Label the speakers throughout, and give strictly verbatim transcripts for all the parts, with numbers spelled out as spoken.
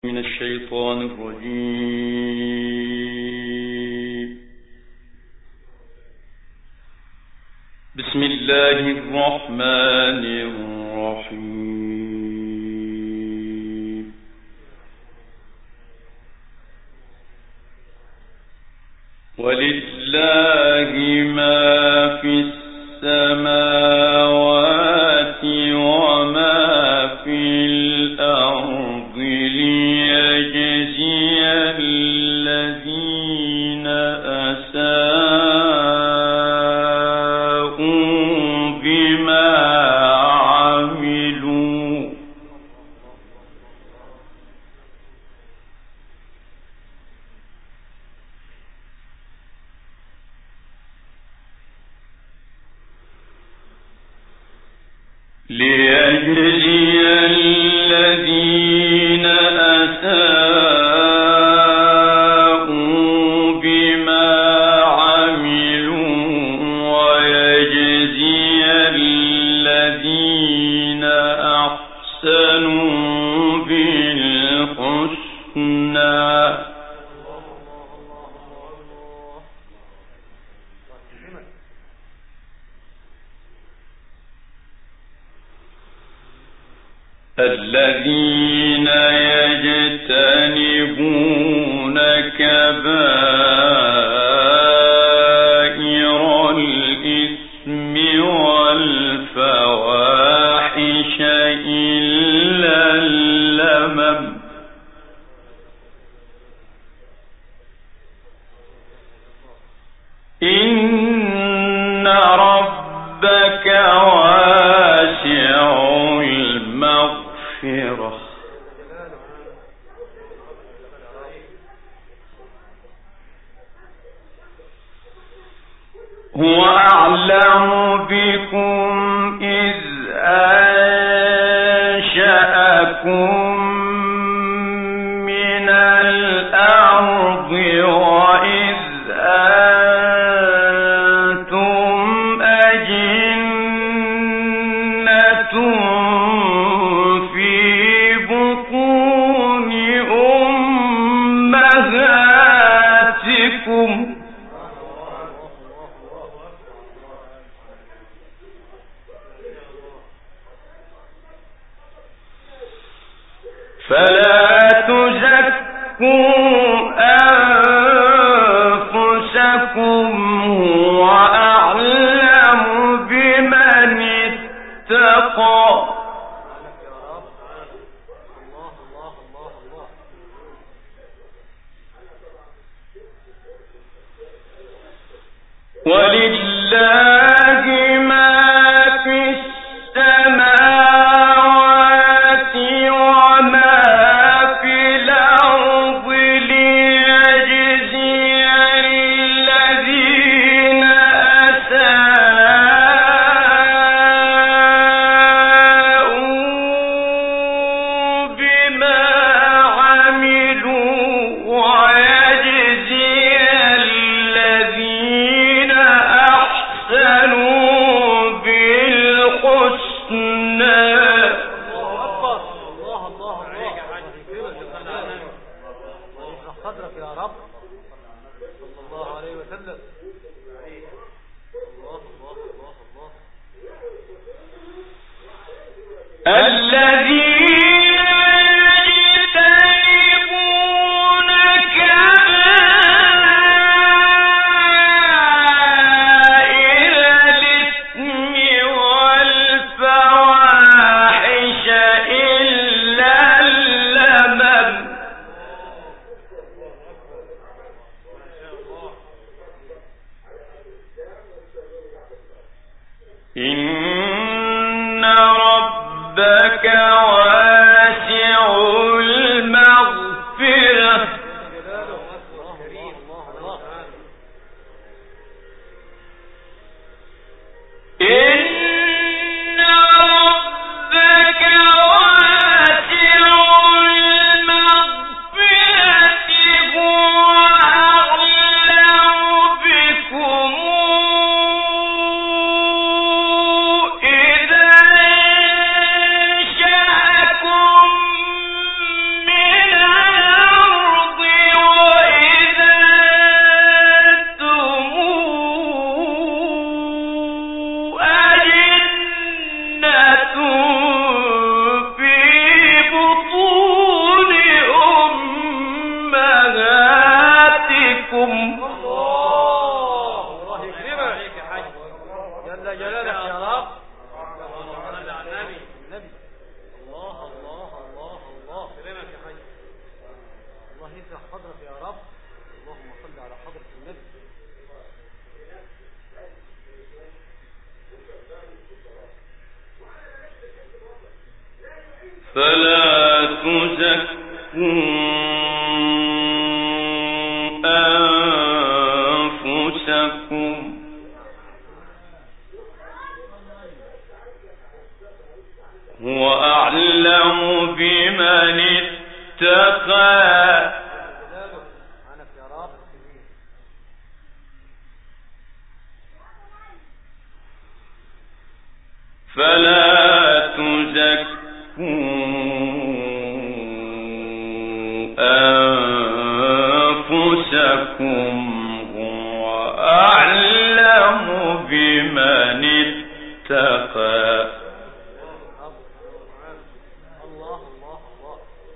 Speaker 1: من الشيطان الرجيم. بسم الله الرحمن الرحيم. ولله ما في السماوات وما في الأرض ليجزي الذين أساءوا بما عملوا ليجزي الذين أساءوا بما عملوا ويجزي الذين أحسنوا بالحسنى. الذين يجتنبون كبائر الإثم والفواحش إلا اللمم إن ربك واسع المغفرة هو أعلم بكم إذ أنشأكم من الأرض وإذ أنتم أجنة في بطون أمهاتكم فلا تزكوا أنفسكم هو أعلم بمن اتقى ولله ما في السماوات وما في الأرض ليجزي الذين أساءوا بما عملوا ويجزي الذين أحسنوا بالحسنى.
Speaker 2: الله الله عليك يا حاج قدرك يا رب صلى الله عليه وسلم. الله الله الله الله
Speaker 1: الذين يجتنبون كبائر الإثم والفواحش إلا اللمم إن ربك
Speaker 2: الله الله يكرمك يا حاج جل جلالك يا رب. النبي الله الله الله الله يكرمك يا حاج. الله يسرح صدرك يا رب. اللهم صل على حضرة النبي.
Speaker 1: فلا تزكوا أنفسكم هو أعلم بمن اتقى. فلا تزكوا أنفسكم هو أعلم بمن اتقى.
Speaker 2: الله الله الله.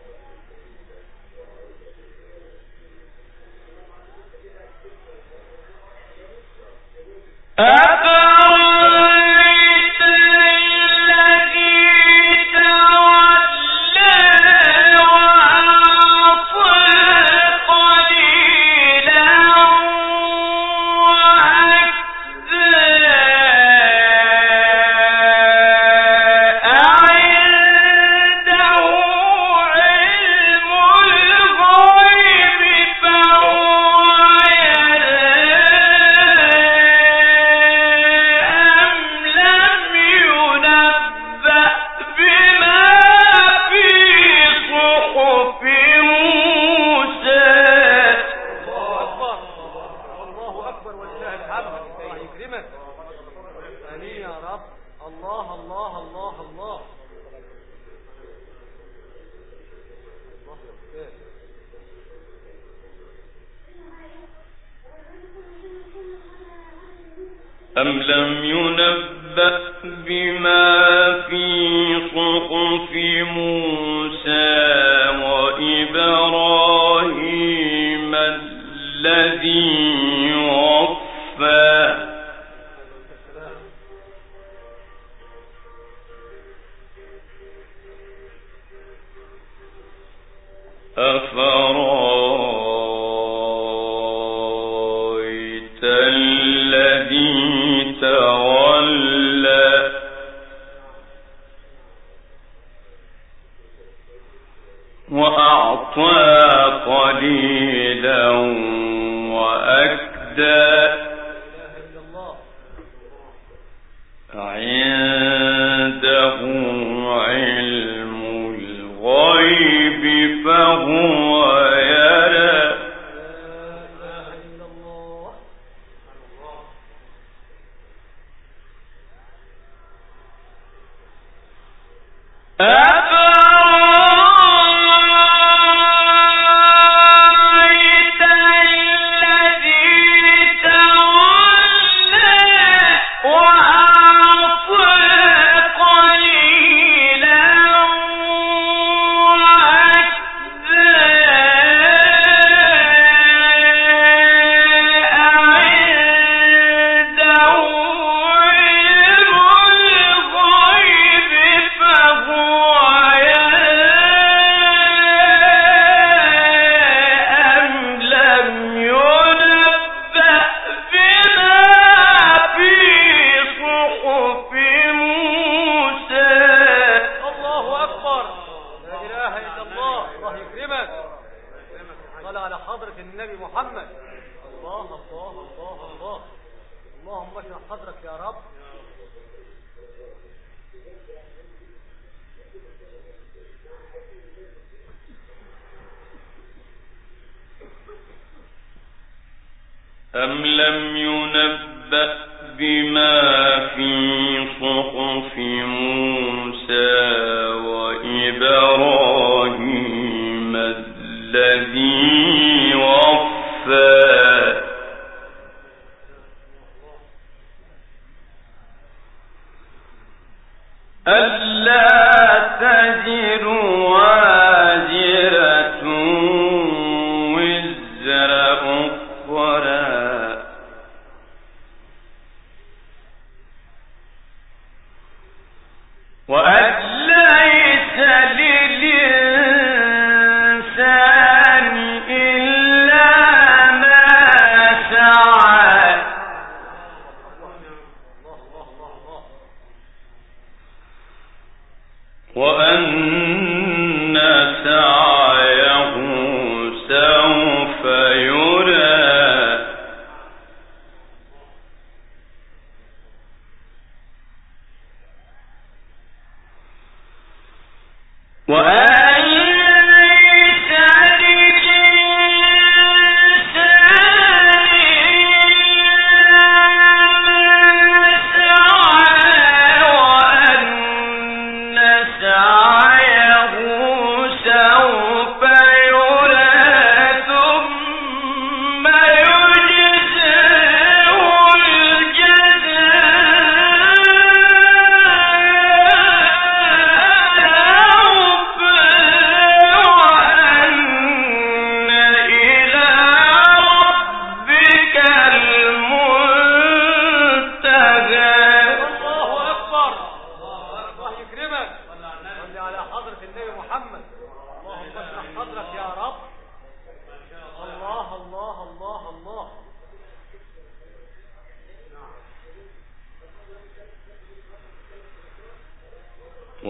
Speaker 1: أفرأيت الذي تولى وأعطى قليلا وأكدى أعنده علم الغيب فهو يرى أم لم ينبأ بما في صحف موسى.
Speaker 2: الله أكبر الله أكبر ولله الحمد. الله يكرمك آمين يا رب. الله الله الله الله الله يا أستاذ.
Speaker 1: أم لم ينبأ بما في صحف موسى وإبراهيم الذي وفى. أفرأيت الذي تولى وأعطى قليلا وأكدى عنده علم الغيب فهو يرى أفرأيت الذي تولى وأعطى قليلا وأكدى عنده علم الغيب فهو يرى أم لم ينبأ بما في صحف موسى.
Speaker 2: الله أكبر لا إله إلا الله. الله يكرمك. صل على حضرة النبي محمد. الله الله الله الله. اللهم اشرح صدرك يا رب.
Speaker 1: أم لم ينبأ بما في صحف موسى وإبراهيم الذي وفى. ألا تزر وازرة وزر أخرى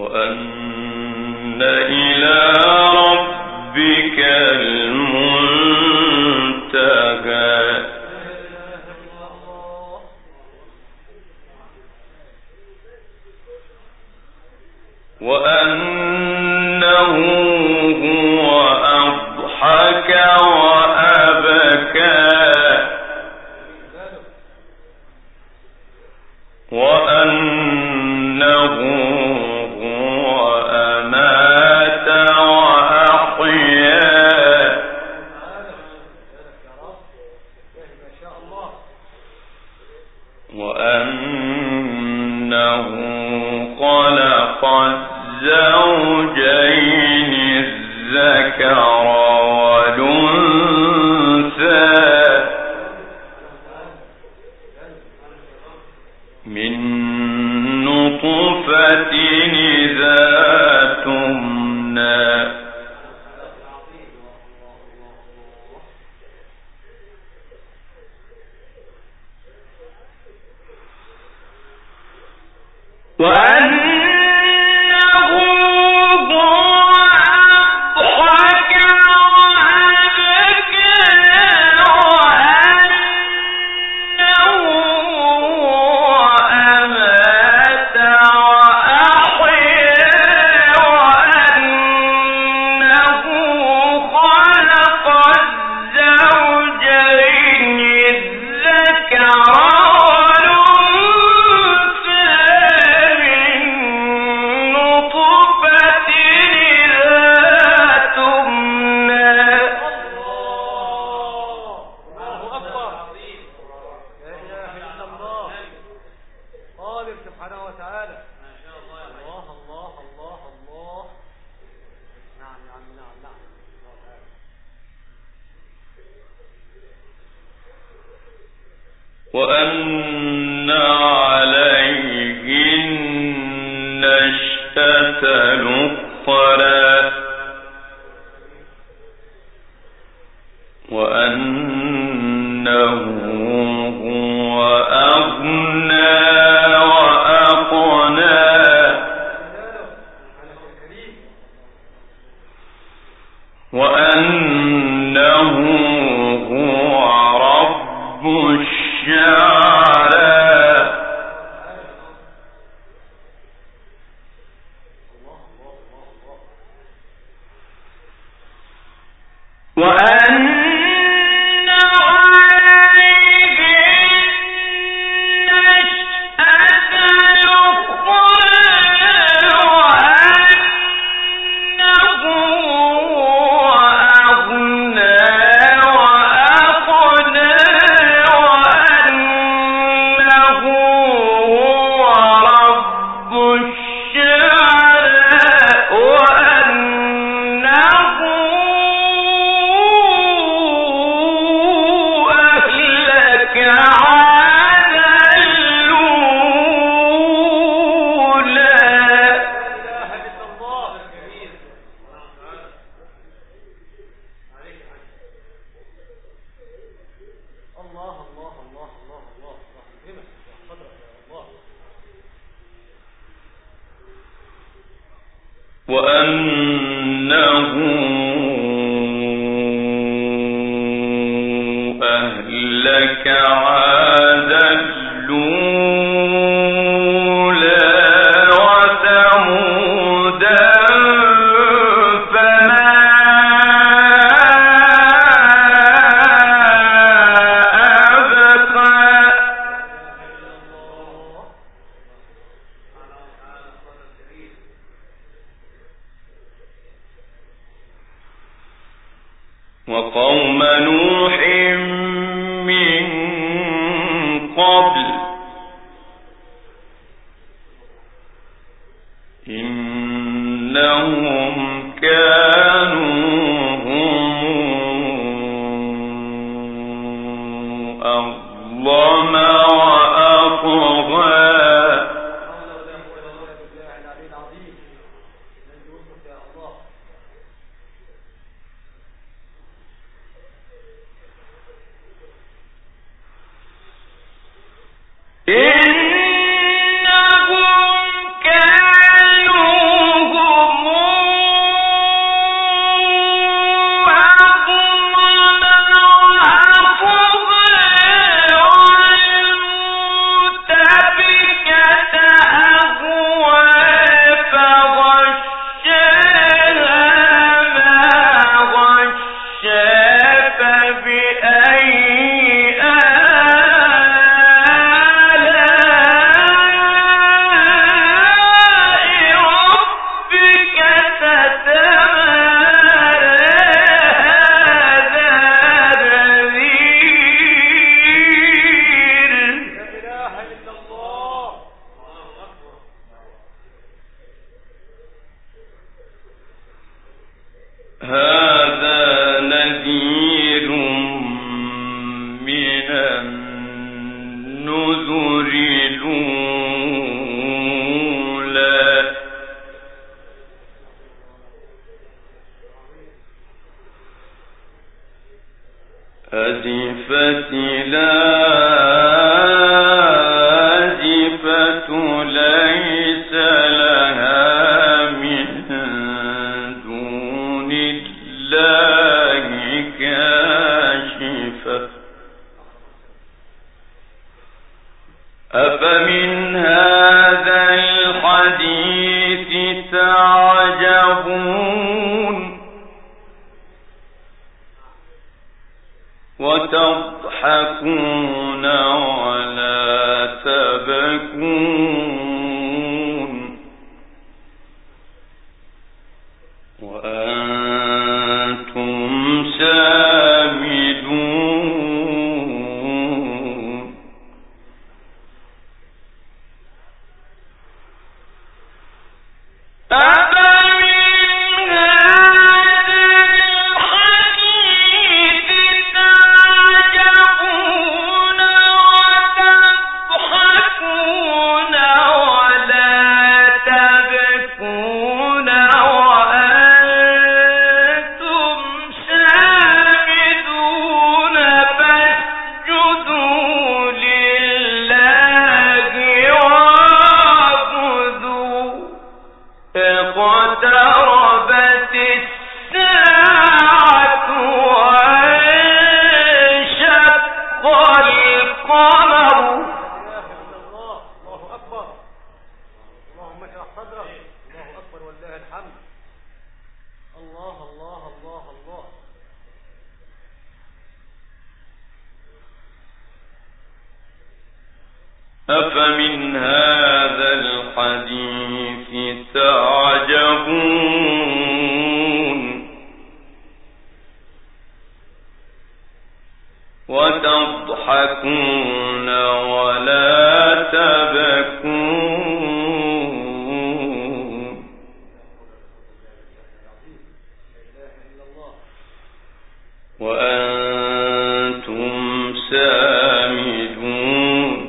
Speaker 1: وأن إلى ربك المنتهى وأنه هو أضحك وأبكى وأنه هو أمات وأحيا وأنه خلق الزوجين الذكر والأنثى من نطفة إذا تمنى وأنه هو أضحك وأبكى وأنه هو أمات وأحيا وأنه خلق الزوجين الذكر وأن عليه النشأة الأخرى وأنه هو أغنى وأقنى وأنه هو رب الشعرى وأن وأنه أهلك عادا الأولى وثمودا فما أبقى وقوم نوح من قبل إنهم كانوا هم أظلم وأطغى أزفت الآزفة ليس لها من دون الله كاشفة أفمن هذا الحديث تعجبون وتضحكون ولا تبكون وأنتم سامدون أفمن هذا الحديث تعجبون وتضحكون ولا تبكون وأنتم سامدون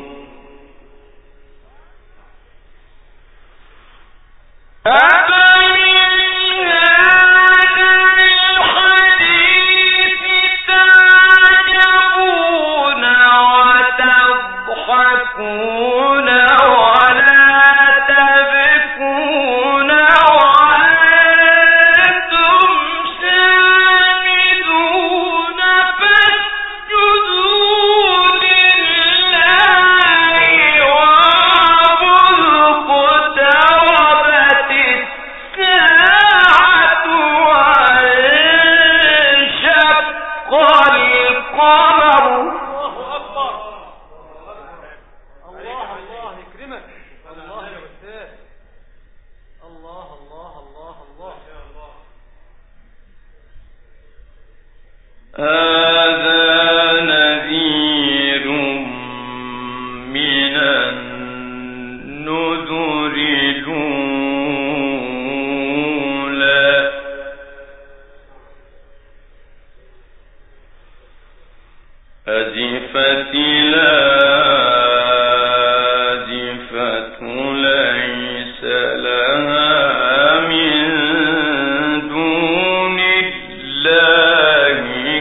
Speaker 1: هذا نذير من النذر الأولى أزفت الآزفة ليس لها من دون الله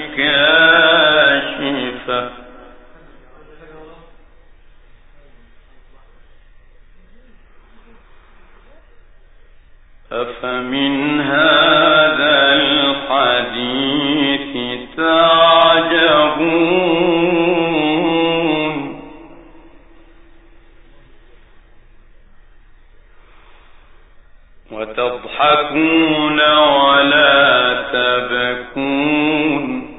Speaker 1: كاشفة أفمن هذا الحديث تعجبون وتضحكون ولا تبكون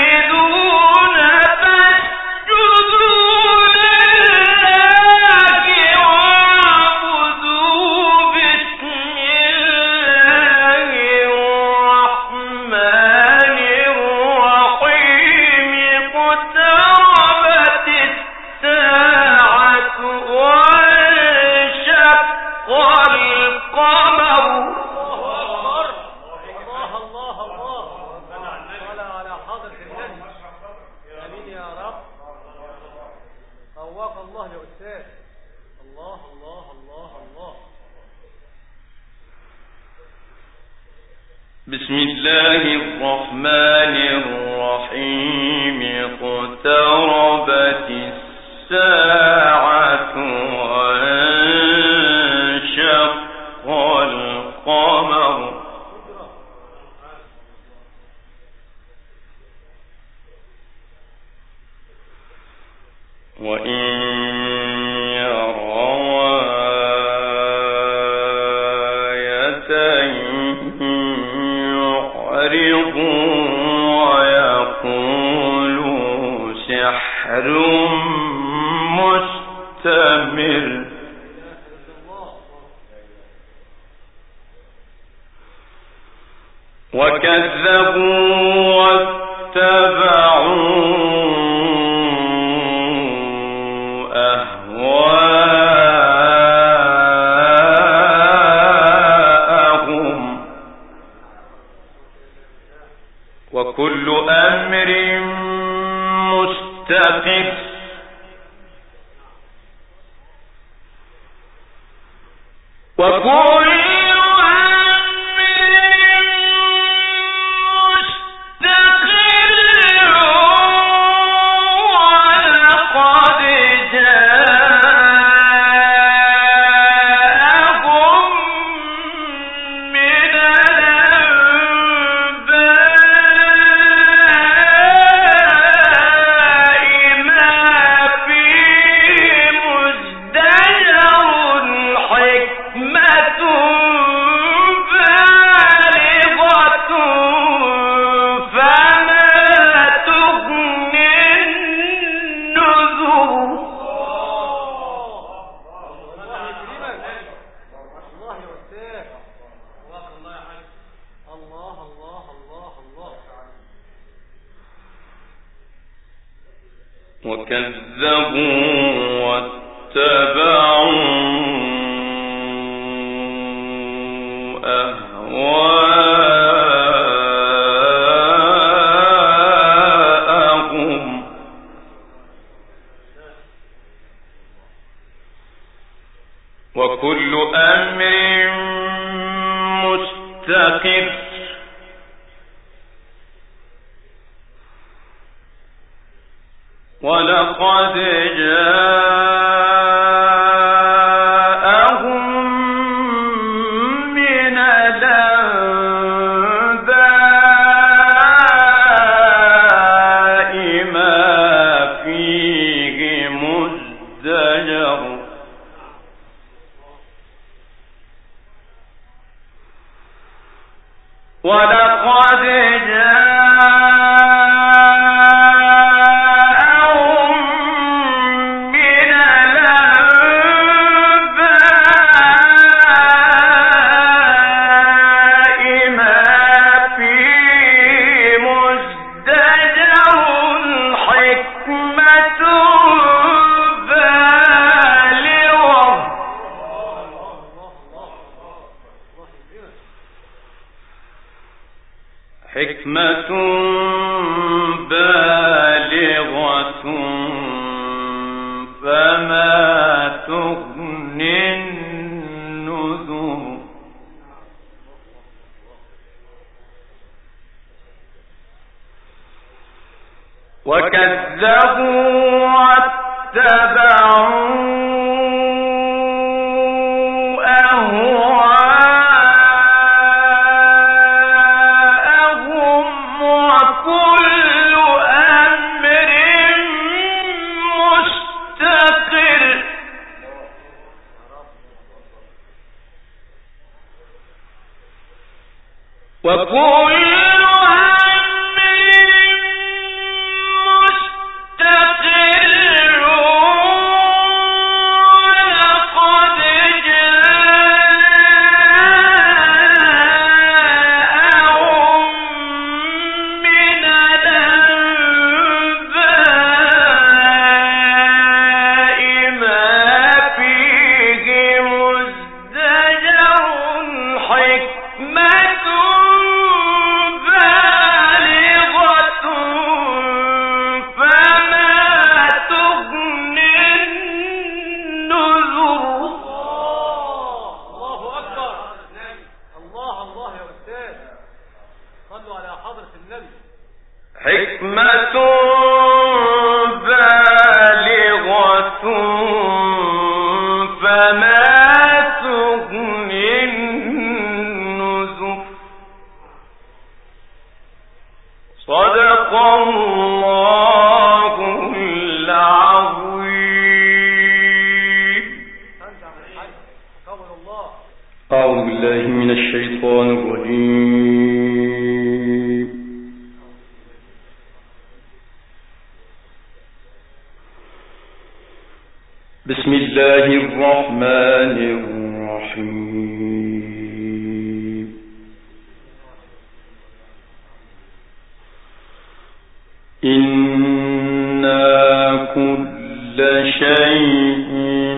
Speaker 3: سامدون فاسجدوا لله
Speaker 2: يا أستاذ. الله الله الله الله.
Speaker 1: بسم الله الرحمن الرحيم. اقتربت الساعة وانشق القمر وإن يروا آية يعرضوا ويقولوا سحر مستمر وكذبوا واتبعوا أهواءهم وكل أمر مستقر وكل وكذبوا واتبعوا أهواءهم وكل أمر مستقر ولقد جاءهم من الأنباء ما فيه مزدجر ولقد حكمة بالغة فما تغني النذر وكذبوا واتبعوا وكل حكمة بالله من الشيطان الرجيم. بسم الله الرحمن الرحيم. إنا كل شيء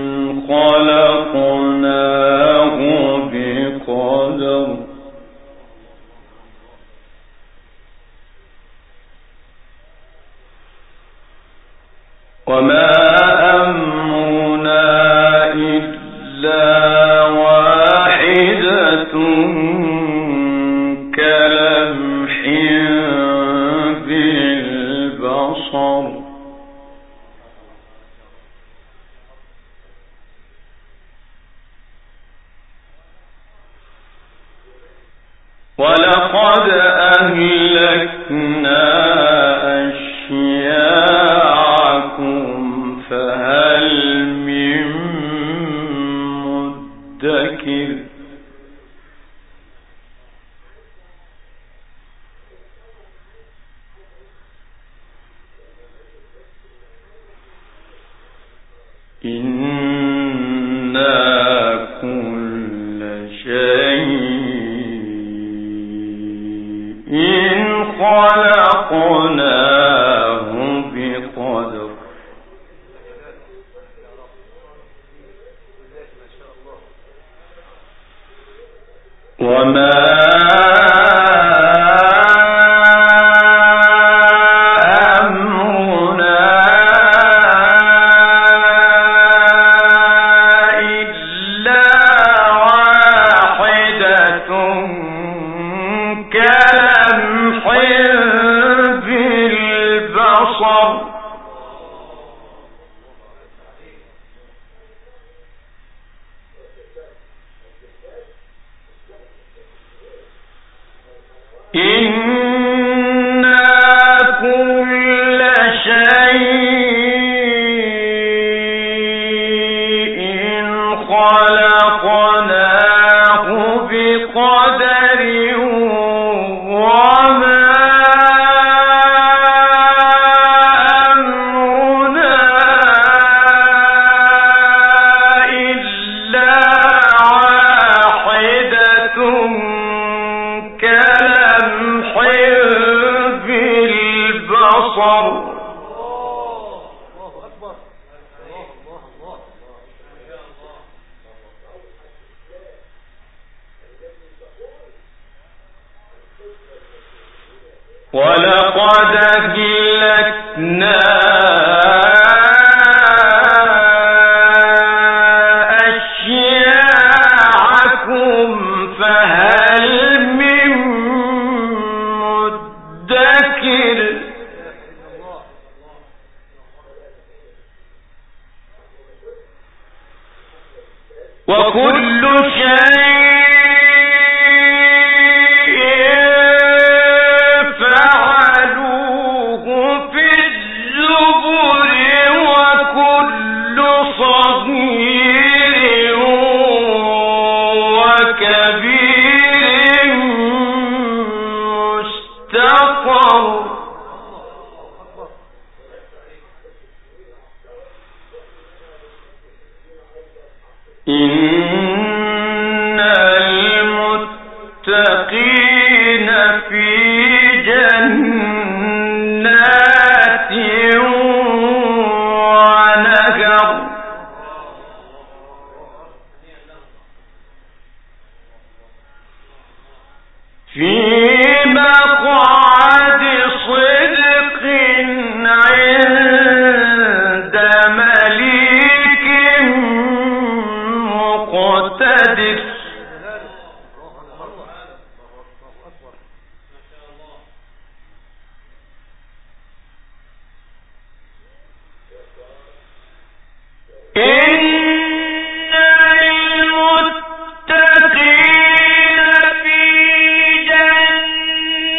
Speaker 1: خلقناه بقدر وما أمرنا إلا واحدة كلمح بالبصر ولقد أهلكنا أشياعكم فهل من مدكر إنا كل شيء خلقناه بقدر وما ولقد أهلكنا أشياعكم فهل من مدكر وكل شيء إن المتقين في جنات ونهر في مقعد صدق عند مليك مقتدر إن المتقين في جنات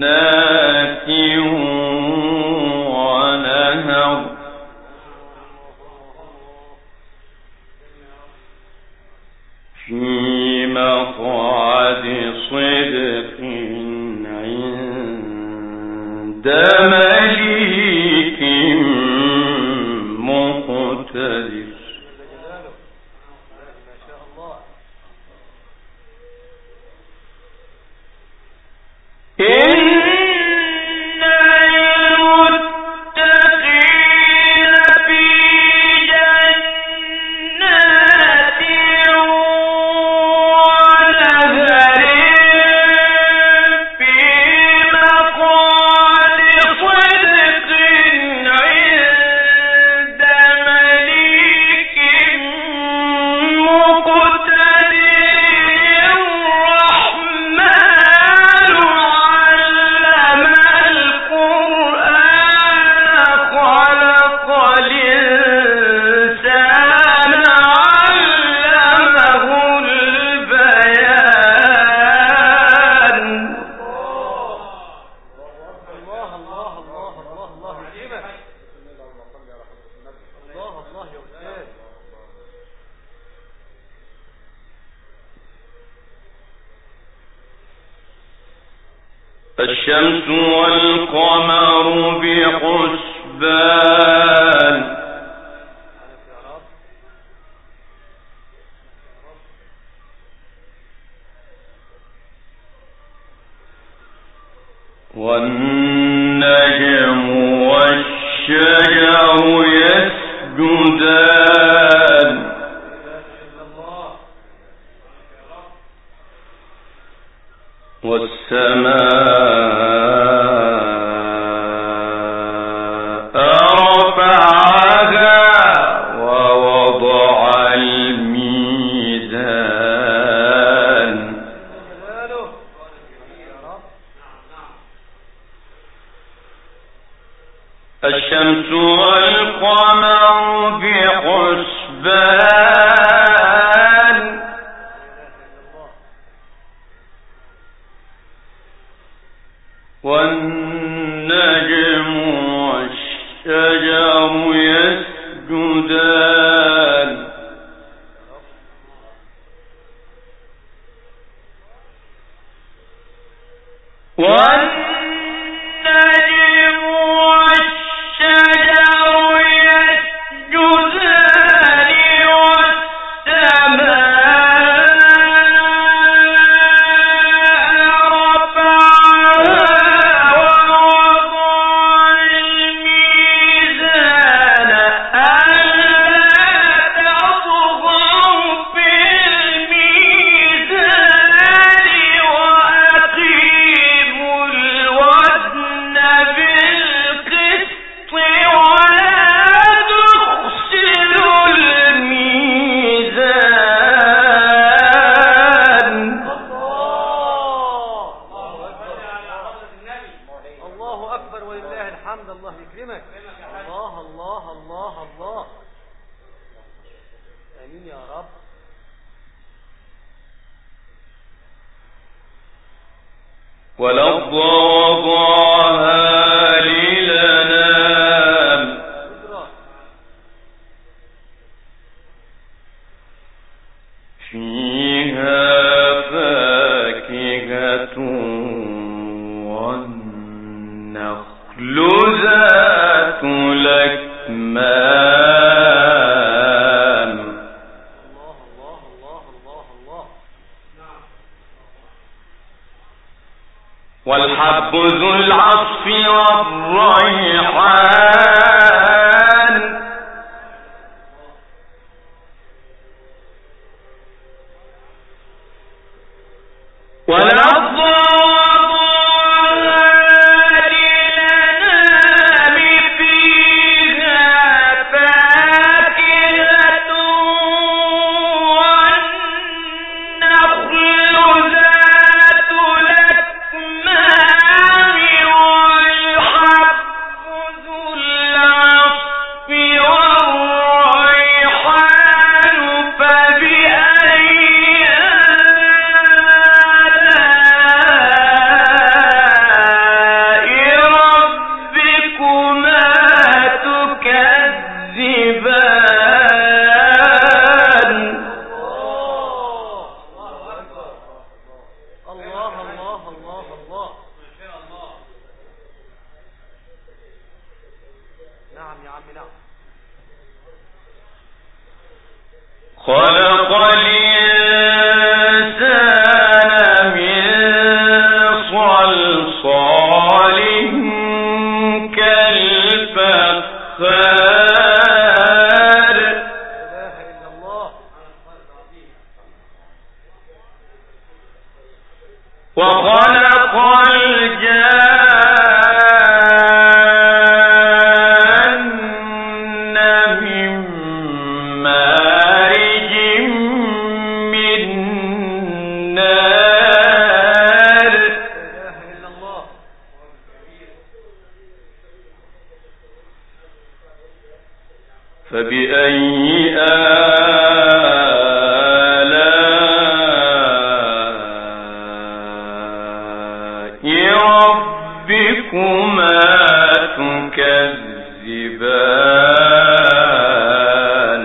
Speaker 1: جنات ونهر في مقعد صدق عند مليك مقتدر. الشمس والقمر بحسبان والنجم والشجر يسجدان والسماء رفعها ووضع الميزان الشمس والقمر بحسبان والنجم والشجر يسجدان والنجم والشجر يسجدان والأرض وضعها للأنام فيها فاكهة والنخل ذات الأكمام والحب ذو العصف والريحان والأرض وضعها للأنام فيها فاكهة والنخل ذات الأكمام والحب ذو العصف
Speaker 2: عم نعم.
Speaker 1: خلق الإنسان من صلصال كالفخار
Speaker 2: لا إله إلا الله.
Speaker 1: وخلق الجان من مارج من نار.
Speaker 2: لا إله إلا الله.
Speaker 1: فبأي آلاء ربكما تكذبان.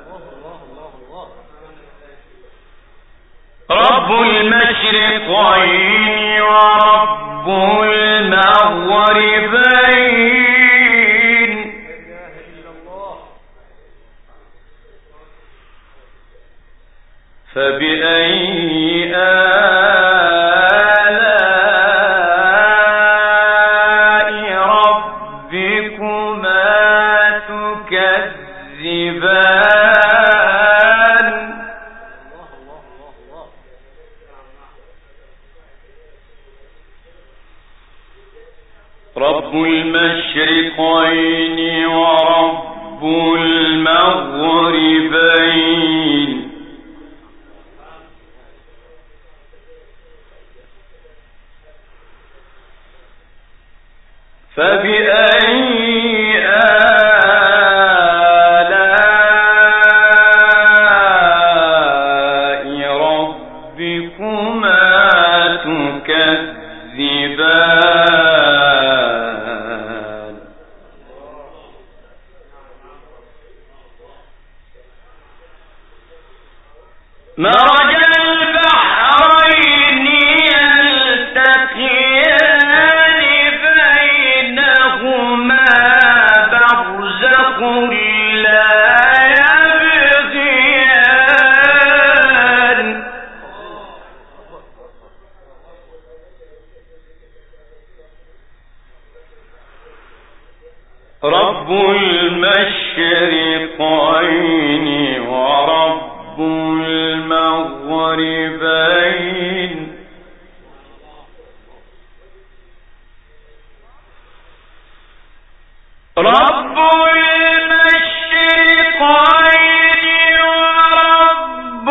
Speaker 1: رب المشرقين ورب المغربين. فبأي آلاء ربكما تكذبان. رب المشرقين ورب المغربين. فبأي آلاء ربكما تكذبان. مرج البحرين يلتقيان بينهما برزخ لا يبغيان. رب المشرقين ورب المغربين. رب المشرقين ورب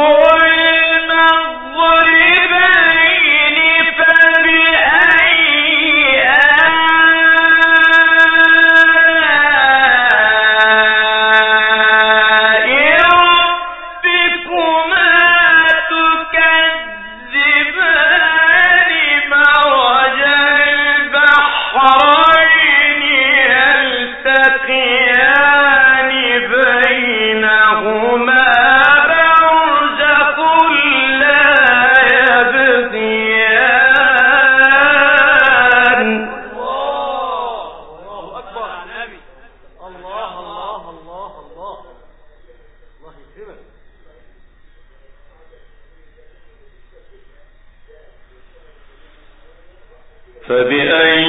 Speaker 1: المغربين. فبأي آلاء ربكما تكذبان. مرج البحرين يلتقيان بينهما برزخ لا يبغيان.
Speaker 2: الله أكبر. الله الله الله الله. الله يكرمك.
Speaker 1: فبأي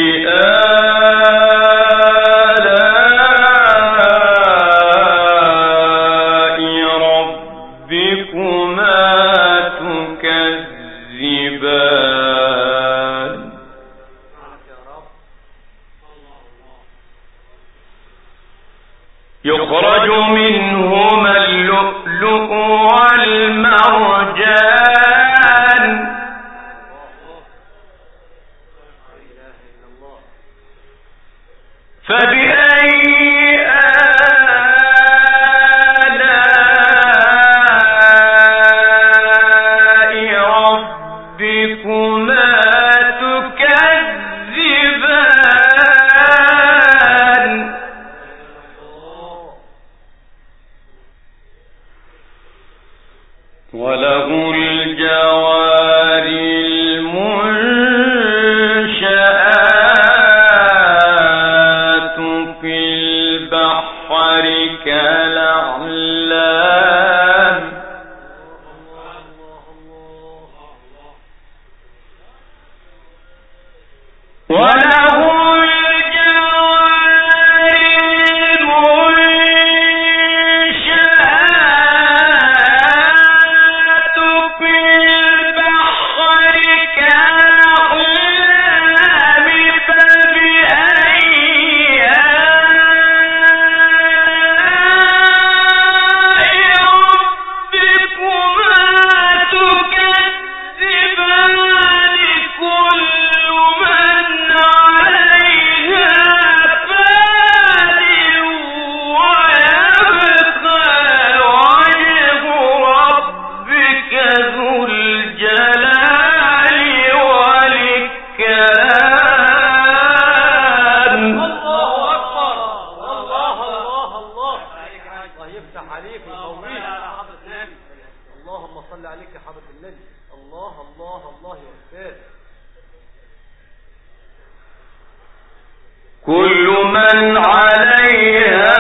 Speaker 1: آلاء ربكما تكذبان. يخرج منهما اللؤلؤ والمرجان. فبأي آلاء ربكما تكذبان. وله الجوار المنشآت كل من عليها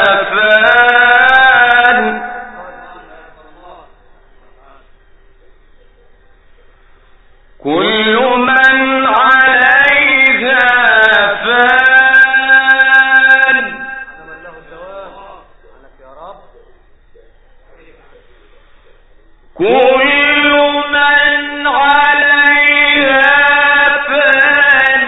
Speaker 1: فان كل من عليها فان كل من عليها فان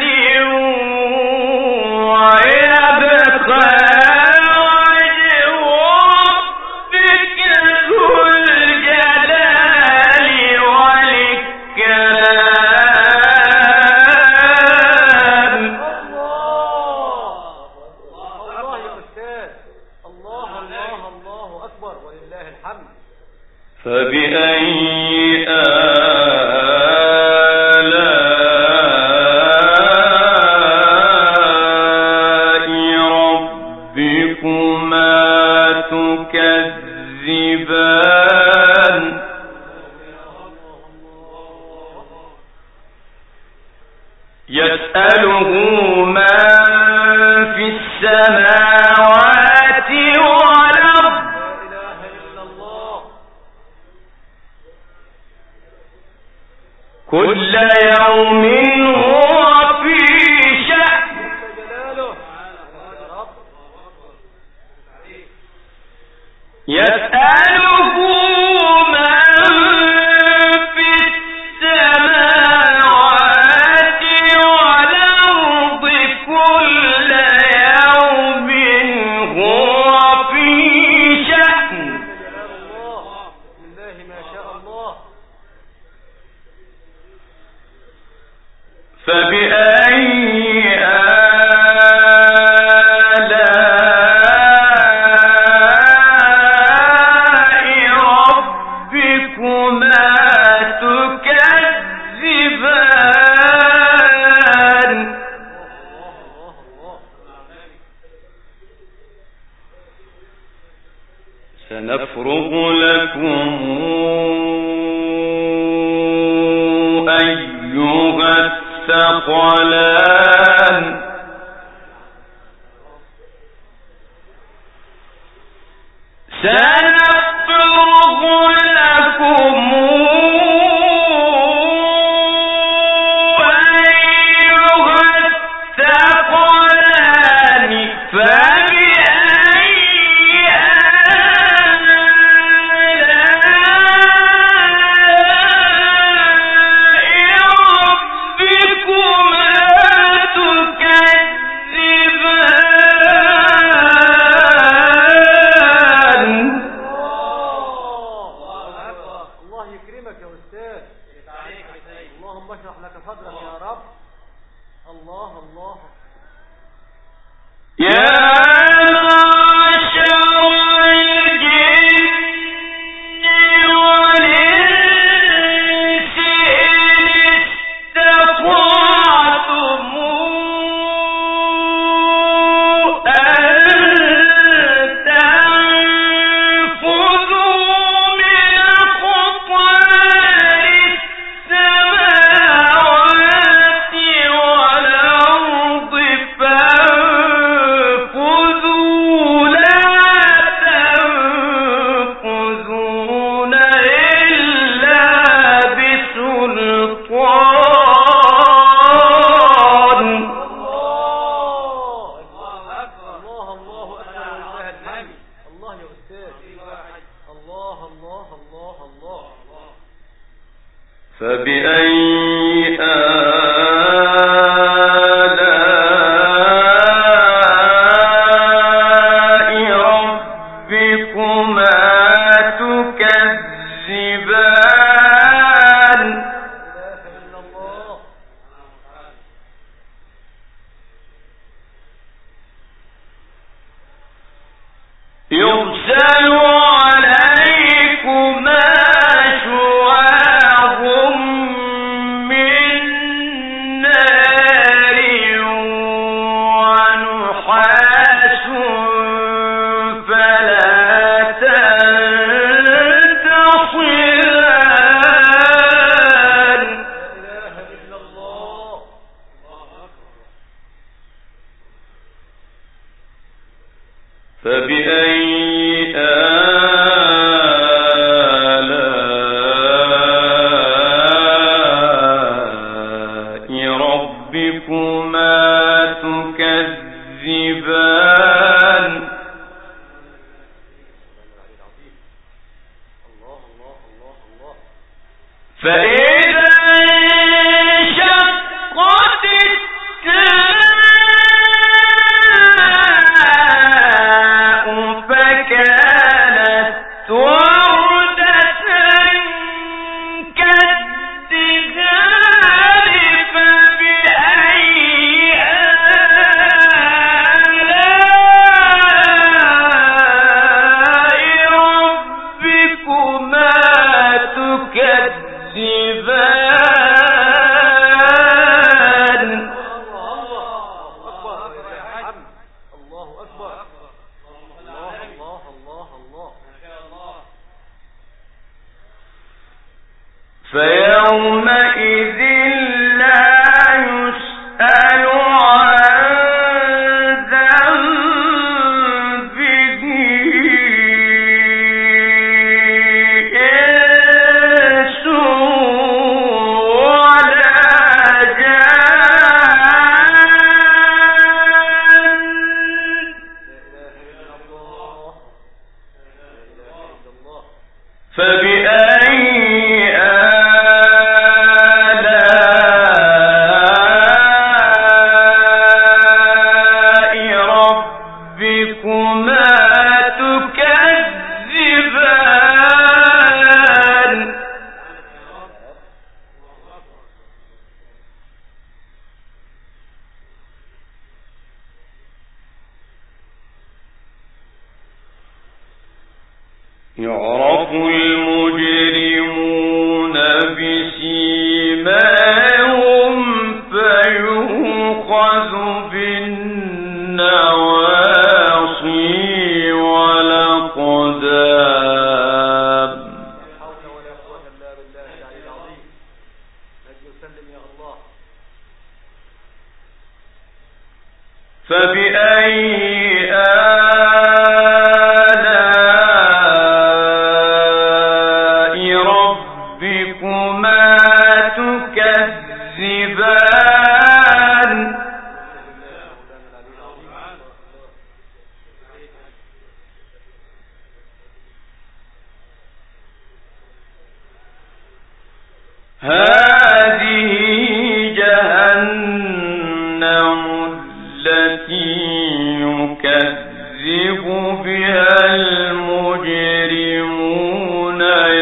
Speaker 1: ويبقى وجه ربك ذو الجلال والإكرام.
Speaker 2: الله يا أستاذ، الله الله الله أكبر ولله الحمد.
Speaker 1: فبأي آلاء ربكما تكذبان يسأله من في السماوات والأرض كل يوم هو في شأن يسأله من في السماوات والأرض كل يوم هو في شأن.
Speaker 2: بسم الله ما شاء الله.
Speaker 1: فبأي آلاء ربكما تكذبان سنفرغ لكم أيها الثقلان سنفرغ لكم أيها الثقلان فبأي
Speaker 2: اللهم اشرح لك صدرك يا رب. الله الله
Speaker 1: يا معشر الجن والإنس إن استطعتم أن تنفذوا من أقطار السماوات والأرض فانفذوا لا تنفذون إلا بسلطان.
Speaker 2: الله الله أكبر ولله الحمد. الله يا أستاذ. الله الله الله الله.
Speaker 1: فبأي آلاء ربكما تكذبان يرسل عليكما شواظ من نار ونحاس فلا تنتصران. فبأي آلاء ربكما تكذبان فإذا انشقت السماء فكانت وردة كالدهان فبأي آلاء ربكما تكذبان
Speaker 2: الله أكبر. الله الله الله الله.
Speaker 1: فيومئذ لا يسأل عن ذنبه إنس ولا جان. فبأي آلاء ربكما تكذبان يعرف المجرمون بسيماهم فيؤخذ بالنواصي والأقدام.
Speaker 2: حول ولا قوة إلا بالله العلي العظيم. نجي وسلم يا الله.
Speaker 1: فبأي آلاء ربكما تكذبان هذه جهنم التي يكذب بها المجرمون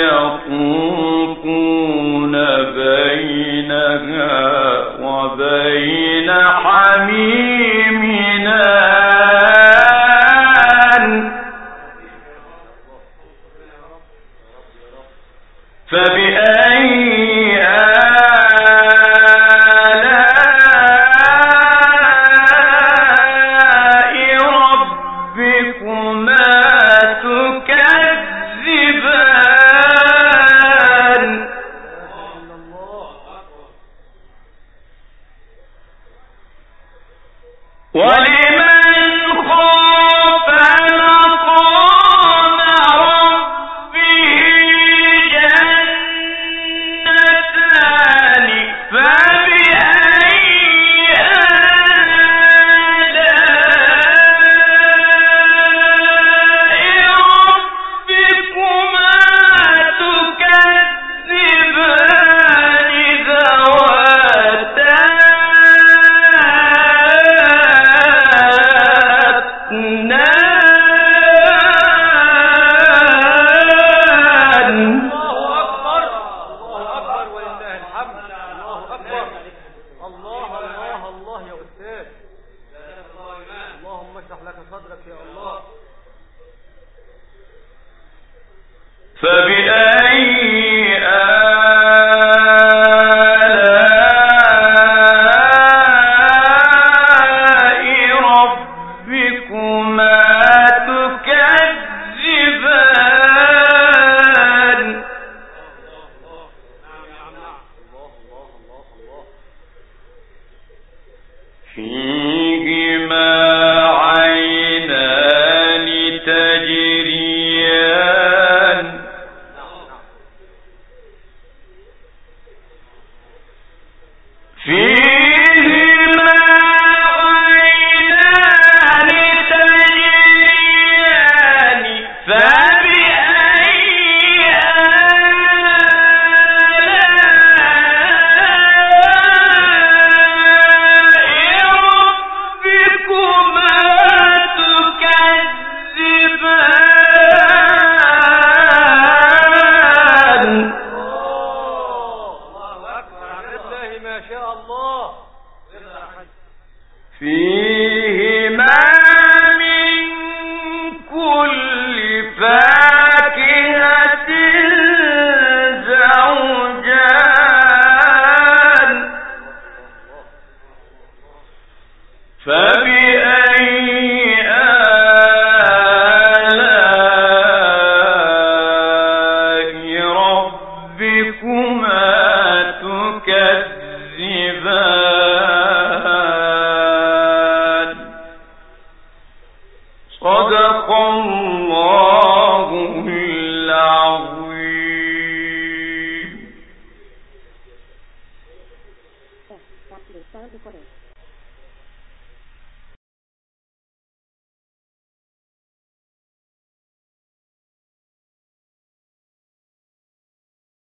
Speaker 1: يطوفون بينها وبين حميم آن. فبأي آلاء ربكما تكذبان ولمن خاف مقام ربه جنتان فبأي آلاء ربكما تكذبان ذواتا أفنان.
Speaker 2: الله أكبر. الله أكبر ولله الحمد. الله أكبر. الله الله الله يا أستاذ. اللهم اشرح لك صدرك يا الله.
Speaker 1: فبأي آلاء ربكما تكذبان فيهما عينان فيهما من كل فاكهة زوجان فبأي آلاء ربكما تكذبان صدق الله